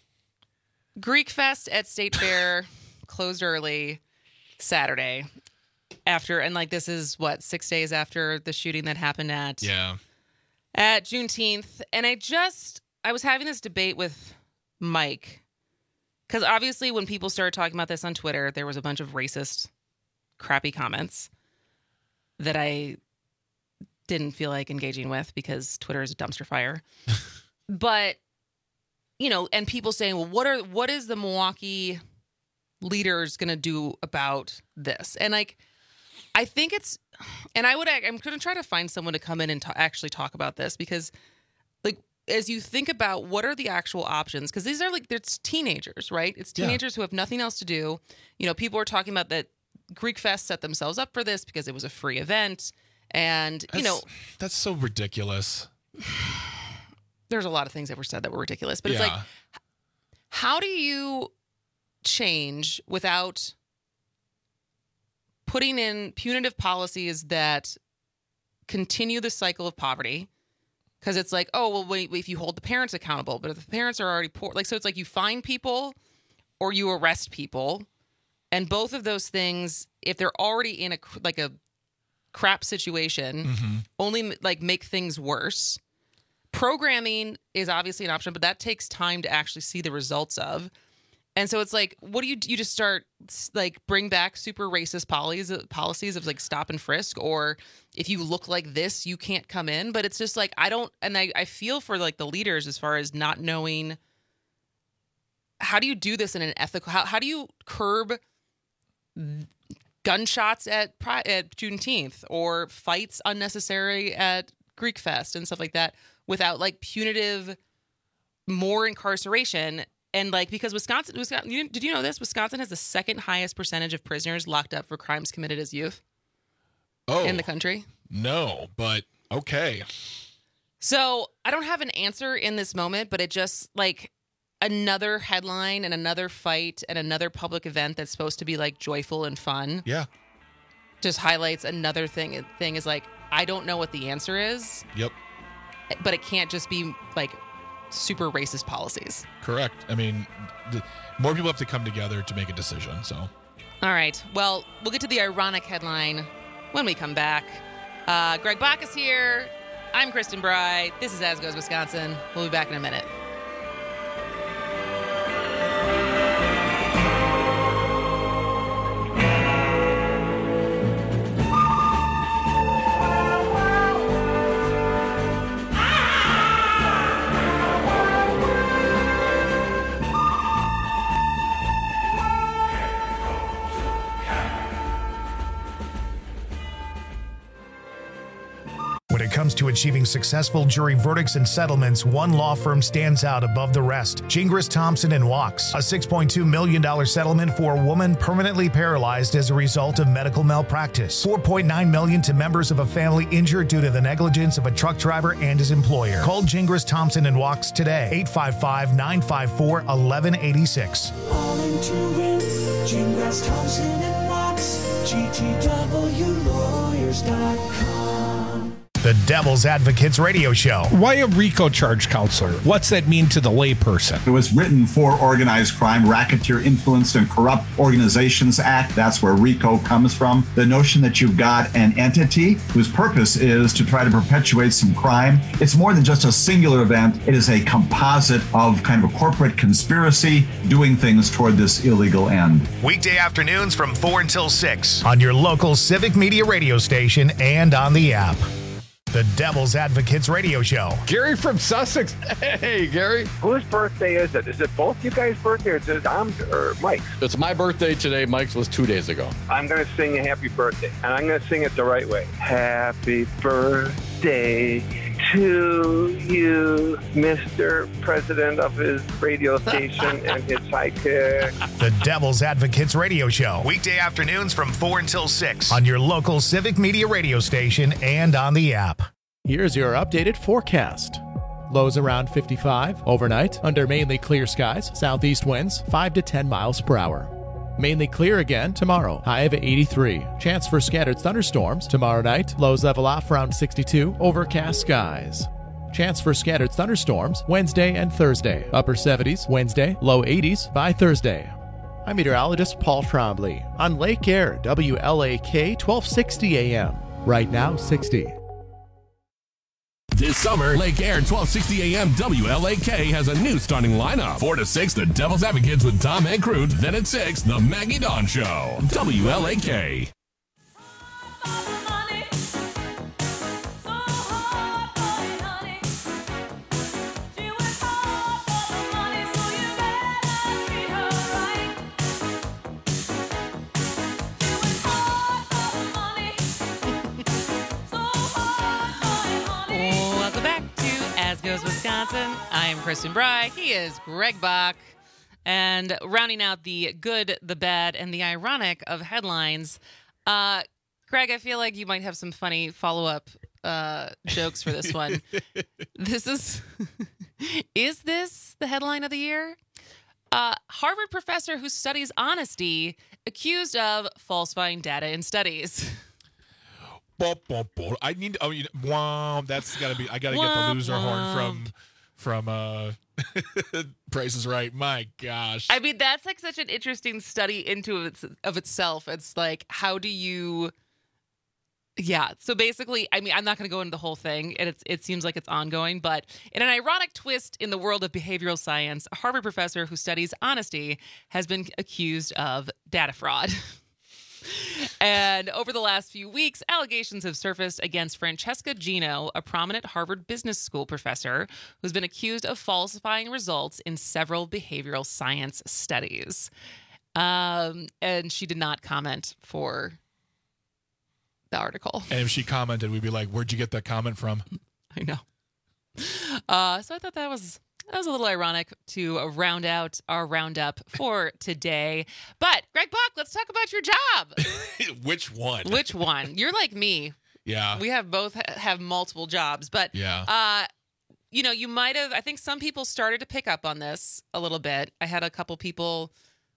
Greek Fest at State Fair closed early Saturday after, and like this is what, six days after the shooting that happened at yeah at Juneteenth. And I just, I was having this debate with Mike because obviously when people started talking about this on Twitter, there was a bunch of racist, crappy comments that I didn't feel like engaging with because Twitter is a dumpster fire. But, you know, and people saying, well, what are, what is the Milwaukee leaders going to do about this? And like, I think it's, and I would, I'm going to try to find someone to come in and ta- actually talk about this because like, as you think about what are the actual options, because these are like, it's teenagers, right? It's teenagers yeah. who have nothing else to do. You know, people are talking about that Greek Fest set themselves up for this because it was a free event. And, that's, you know, that's so ridiculous. There's a lot of things that were said that were ridiculous, but yeah. it's like, how do you change without putting in punitive policies that continue the cycle of poverty? Because it's like, oh, well, wait, if you hold the parents accountable, but if the parents are already poor, like, so it's like you fine people or you arrest people. And both of those things, if they're already in a, like a crap situation, mm-hmm. only like make things worse. Programming is obviously an option, but that takes time to actually see the results of. And so it's like, what do you do? You just start like bring back super racist policies, policies of like stop and frisk, or if you look like this, you can't come in. But it's just like, I don't, and I, I feel for like the leaders as far as not knowing how do you do this in an ethical, how, how do you curb gunshots at, at Juneteenth or fights unnecessary at Greek Fest and stuff like that without like punitive, more incarceration. And like, because Wisconsin, Wisconsin, did you know this? Wisconsin has the second highest percentage of prisoners locked up for crimes committed as youth oh, in the country. No, but okay. So I don't have an answer in this moment, but it just like another headline and another fight and another public event that's supposed to be like joyful and fun. Yeah. Just highlights another thing. Thing is like, I don't know what the answer is. Yep. But it can't just be like super racist policies. Correct. I mean, the, more people have to come together to make a decision. So, all right. Well, we'll get to the ironic headline when we come back. Uh, Greg Bach is here. I'm Kristen Bry. This is As Goes Wisconsin. We'll be back in a minute. When it comes to achieving successful jury verdicts and settlements, one law firm stands out above the rest. Gingras, Thompson and Wachs. A six point two million dollars settlement for a woman permanently paralyzed as a result of medical malpractice. four point nine million dollars to members of a family injured due to the negligence of a truck driver and his employer. Call Gingras, Thompson and Wachs today. eight five five, nine five four, one one eight six. All into win. Gingras, Thompson and Wachs. G T W lawyers dot com. The Devil's Advocates Radio Show. Why a RICO charge, counselor? What's that mean to the layperson? It was written for Organized Crime, Racketeer Influenced and Corrupt Organizations Act. That's where RICO comes from. The notion that you've got an entity whose purpose is to try to perpetuate some crime. It's more than just a singular event. It is a composite of kind of a corporate conspiracy doing things toward this illegal end. Weekday afternoons from four until six on your local Civic Media radio station and on the app. The Devil's Advocates Radio Show. Gary from Sussex. Hey, Gary. Whose birthday is it? Is it both you guys' birthday, or is it Tom or Mike's? It's my birthday today. Mike's was two days ago. I'm going to sing a happy birthday, and I'm going to sing it the right way. Happy birthday to you, Mister President of his radio station and his sidekick. The Devil's Advocates Radio Show. Weekday afternoons from four until six on your local Civic Media radio station and on the app. Here's your updated forecast. Lows around fifty-five. Overnight, under mainly clear skies, southeast winds five to ten miles per hour. Mainly clear again tomorrow, high of eighty-three. Chance for scattered thunderstorms tomorrow night, lows level off around sixty-two, overcast skies. Chance for scattered thunderstorms Wednesday and Thursday, upper seventies Wednesday, low eighties by Thursday. I'm meteorologist Paul Trombley on Lake Air, W L A K twelve sixty A M. Right now, sixty. This summer, Lake Air twelve sixty A M W L A K has a new starting lineup. four to six, The Devil's Advocates with Tom and Crute. Then at six, The Maggie Dawn Show. W L A K. Wisconsin. I am Kristen Bry. He is Greg Bach. And rounding out the good, the bad, and the ironic of headlines, uh, Greg, I feel like you might have some funny follow-up uh, jokes for this one. This is, is this the headline of the year? Uh, Harvard professor who studies honesty accused of falsifying data in studies. I need. Oh, you know, wow, that's got to be. I got to get the loser horn from from uh, Price is Right. My gosh. I mean, that's like such an interesting study into its of itself. It's like, how do you? Yeah. So basically, I mean, I'm not going to go into the whole thing, and it's it seems like it's ongoing. But in an ironic twist in the world of behavioral science, a Harvard professor who studies honesty has been accused of data fraud. And over the last few weeks, allegations have surfaced against Francesca Gino, a prominent Harvard Business School professor who's been accused of falsifying results in several behavioral science studies. Um, and she did not comment for the article. And if she commented, we'd be like, where'd you get that comment from? I know. Uh, so I thought that was... That was a little ironic to round out our roundup for today. But, Greg Bach, let's talk about your job. Which one? Which one? You're like me. Yeah. We have both ha- have multiple jobs. But, yeah. uh, you know, you might have, I think some people started to pick up on this a little bit. I had a couple people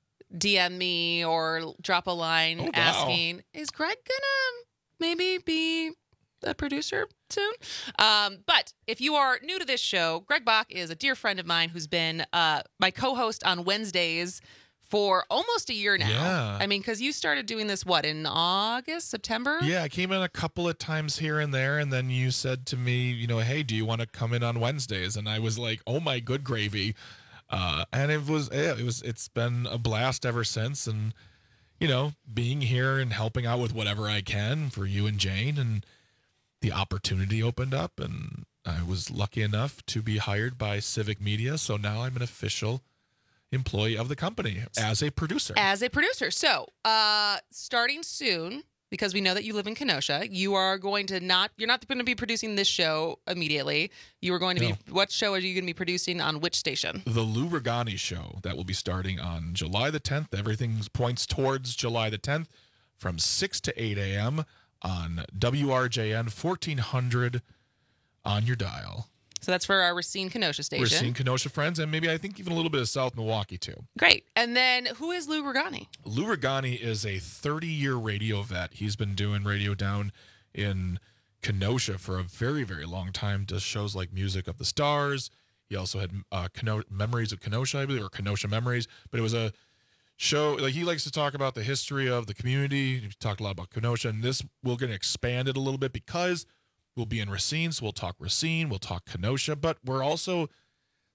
D M me or drop a line oh, wow. asking, is Greg going to maybe be a producer soon? Um, but if you are new to this show, Greg Bach is a dear friend of mine who's been uh, my co-host on Wednesdays for almost a year now. Yeah. I mean, because you started doing this, what, in August, September? Yeah, I came in a couple of times here and there, and then you said to me, you know, hey, do you want to come in on Wednesdays? And I was like, oh my good gravy. Uh, and it was, yeah, it was, it's been a blast ever since. And, you know, being here and helping out with whatever I can for you and Jane, and the opportunity opened up, and I was lucky enough to be hired by Civic Media. So now I'm an official employee of the company as a producer. As a producer. So, uh, starting soon, because we know that you live in Kenosha, you are going to not, you're not going to be producing this show immediately. You are going to No. be, what show are you going to be producing on which station? The Lou Regani Show that will be starting on July the tenth. Everything points towards July the tenth from six to eight a.m. on W R J N fourteen hundred on your dial. So that's for our Racine Kenosha station. Racine Kenosha friends, and maybe I think even a little bit of South Milwaukee too. Great. And then who is Lou Regani? Lou Regani is a thirty-year radio vet. He's been doing radio down in Kenosha for a very, very long time. Does shows like Music of the Stars. He also had uh, Keno- Memories of Kenosha, I believe, or Kenosha Memories. But it was a show, like he likes to talk about the history of the community. He talked a lot about Kenosha, and this, we're going to expand it a little bit because we'll be in Racine, so we'll talk Racine, we'll talk Kenosha, but we're also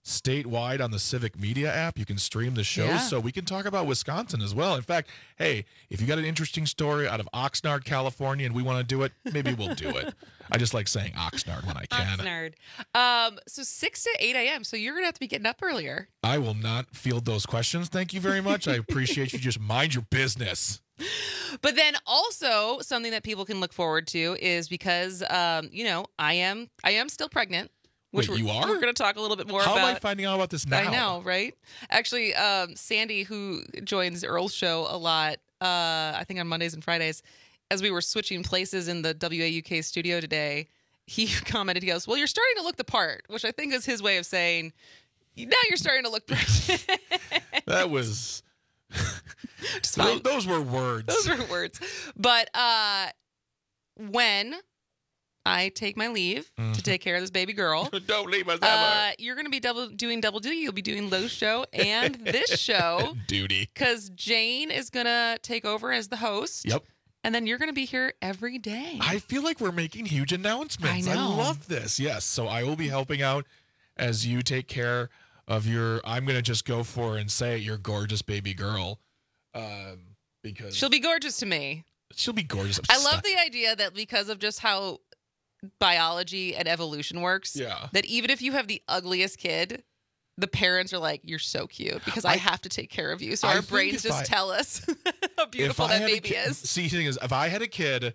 statewide on the Civic Media app. You can stream the shows, Yeah. so we can talk about Wisconsin as well. In fact, hey, if you got an interesting story out of Oxnard, California, and we want to do it, maybe we'll do it. I just like saying Oxnard when I can. Oxnard. Um, so six to eight a.m. So you're gonna have to be getting up earlier. I will not field those questions. Thank you very much. I appreciate you. Just mind your business. But then also something that people can look forward to is because um, you know, I am I am still pregnant. Which Wait, we're, you are? We're going to talk a little bit more How about. am I finding out about this now? I know, right? Actually, um, Sandy, who joins Earl's show a lot, uh, I think on Mondays and Fridays, as we were switching places in the W A U K studio today, he commented, he goes, well, you're starting to look the part, which I think is his way of saying, now you're starting to look pregnant. That was... Just those, fine. those were words. Those were words. But uh, when I take my leave Mm-hmm. to take care of this baby girl, don't leave us uh, you're going to be double doing double duty. You'll be doing Lowe's show and this show. Duty. Because Jane is going to take over as the host. Yep. And then you're going to be here every day. I feel like we're making huge announcements. I know. love this. Yes. So I will be helping out as you take care of your, I'm going to just go for and say your gorgeous baby girl. Um, because She'll be gorgeous to me. she'll be gorgeous. I love the idea that because of just how biology and evolution works, Yeah. that even if you have the ugliest kid, the parents are like, you're so cute because I, I- have to take care of you. So I our think brains if just I- tell us how beautiful I that had a baby kid- is. See, the thing is, if I had a kid,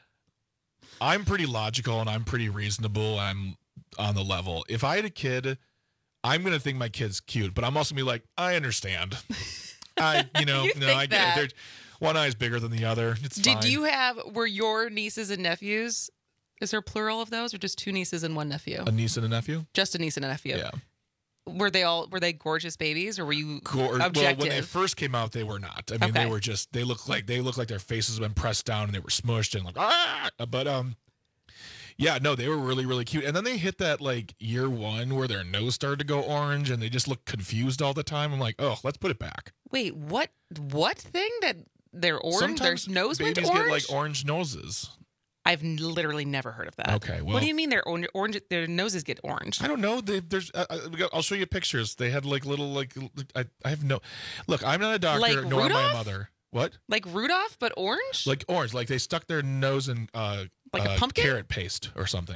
I'm pretty logical and I'm pretty reasonable. I'm on the level. If I had a kid, I'm going to think my kid's cute, but I'm also going to be like, I understand. I, you know, You no, think I get that. it. They're- One eye's bigger than the other. It's Did fine. you have, were your nieces and nephews, is there plural of those or just two nieces and one nephew? a niece and a nephew? Just a niece and a nephew. Yeah. Were they all, were they gorgeous babies or were you Gor- objective? Well, when they first came out, they were not. I mean, Okay. they were just, they look like, they look like their faces have been pressed down and they were smushed and like, ah! But, um, yeah, no, they were really, really cute. And then they hit that like year one where their nose started to go orange and they just look confused all the time. I'm like, oh, let's put it back. Wait, what, what thing that they're orange? Sometimes their nose went babies orange? get like orange noses. I've n- literally never heard of that. Okay, well- what do you mean their orange, orange their noses get orange? I don't know. They, there's, uh, uh, we got- I'll show you pictures. They had like little, like, I, I have no, look, I'm not a doctor, Like nor am I a Rudolph? mother. What? Like Rudolph, but orange? Like orange, like they stuck their nose in uh, Like a uh, pumpkin? carrot paste or something.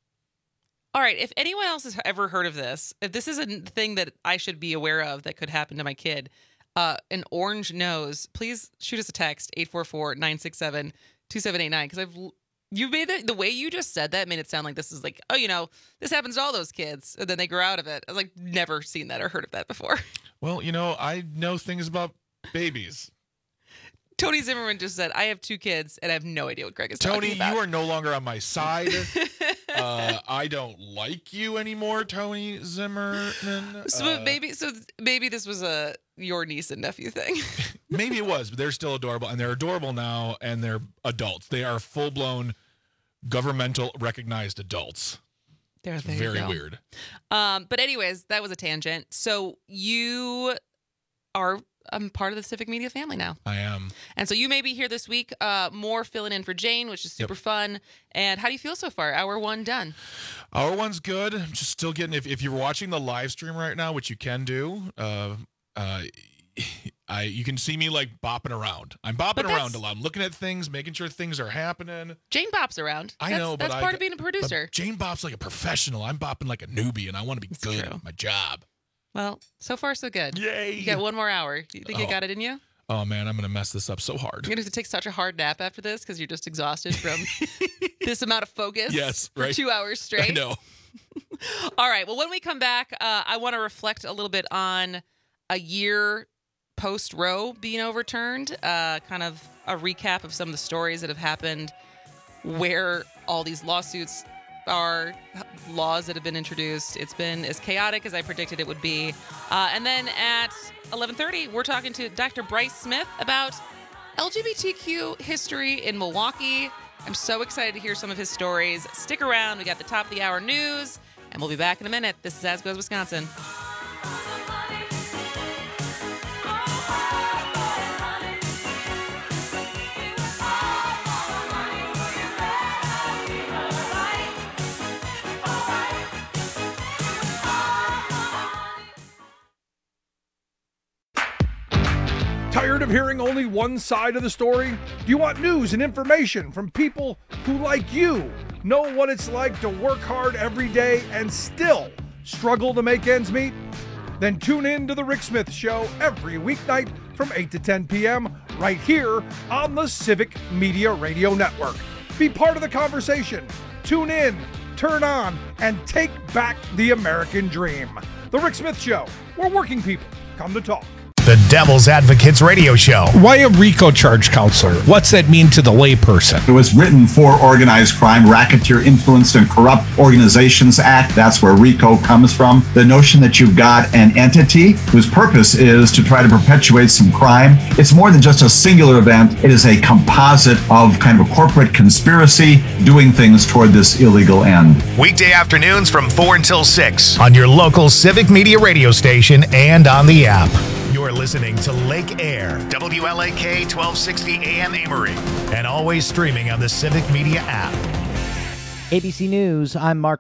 All right, if anyone else has ever heard of this, if this is a n- thing that I should be aware of that could happen to my kid, uh, an orange nose, please shoot us a text, eight four four, nine six seven, two seven eight nine, because I've l- you made the, the way you just said that made it sound like this is like, oh, you know, this happens to all those kids, and then they grow out of it. I was like, never seen that or heard of that before. Well, you know, I know things about babies. Tony Zimmerman just said, I have two kids, and I have no idea what Greg is Tony, talking about. you are no longer on my side. uh, I don't like you anymore, Tony Zimmerman. So Uh, maybe, so maybe this was a your niece and nephew thing. maybe it was, but they're still adorable, and they're adorable now, and they're adults. They are full blown governmental recognized adults. There, there you Very go. weird. Um, but anyways, that was a tangent. So you are um, part of the Civic Media family now. I am. And so you may be here this week, uh, more filling in for Jane, which is super fun. And how do you feel so far? Hour one done. Our one's good. I'm just still getting, if, if you're watching the live stream right now, which you can do, uh, uh, I you can see me like bopping around. I'm bopping But that's- around a lot. I'm looking at things, making sure things are happening. Jane bops around. I That's- know, but that's I- part of being a producer. But Jane Bop's like a professional. I'm bopping like a newbie, and I want to be good at my job. Well, so far so good. Yay! You got one more hour. You think you Oh. got it in you? Oh man, I'm gonna mess this up so hard. You're gonna have to take such a hard nap after this because you're just exhausted from this amount of focus. Yes, for right. two hours straight. I know. All right. Well, when we come back, uh, I want to reflect a little bit on a year post Roe being overturned. Uh, kind of a recap of some of the stories that have happened, where all these lawsuits are, laws that have been introduced. It's been as chaotic as I predicted it would be. Uh, and then at eleven thirty, we're talking to Doctor Bryce Smith about L G B T Q history in Milwaukee. I'm so excited to hear some of his stories. Stick around. We got the top of the hour news, and we'll be back in a minute. This is As Goes Wisconsin. Tired of hearing only one side of the story? Do you want news and information from people who, like you, know what it's like to work hard every day and still struggle to make ends meet? Then tune in to The Rick Smith Show every weeknight from eight to ten p.m. right here on the Civic Media Radio Network. Be part of the conversation. Tune in, turn on, and take back the American dream. The Rick Smith Show, where working people come to talk. The Devil's Advocates Radio Show. Why a RICO charge, counselor? What's that mean to the layperson? It was written for Organized Crime, Racketeer, Influenced, and Corrupt Organizations Act. That's where RICO comes from. The notion that you've got an entity whose purpose is to try to perpetuate some crime. It's more than just a singular event. It is a composite of kind of a corporate conspiracy doing things toward this illegal end. Weekday afternoons from four until six on your local Civic Media radio station and on the app. You're listening to Lake Air, W L A K twelve sixty A M Amory, and always streaming on the Civic Media app. A B C News, I'm Mark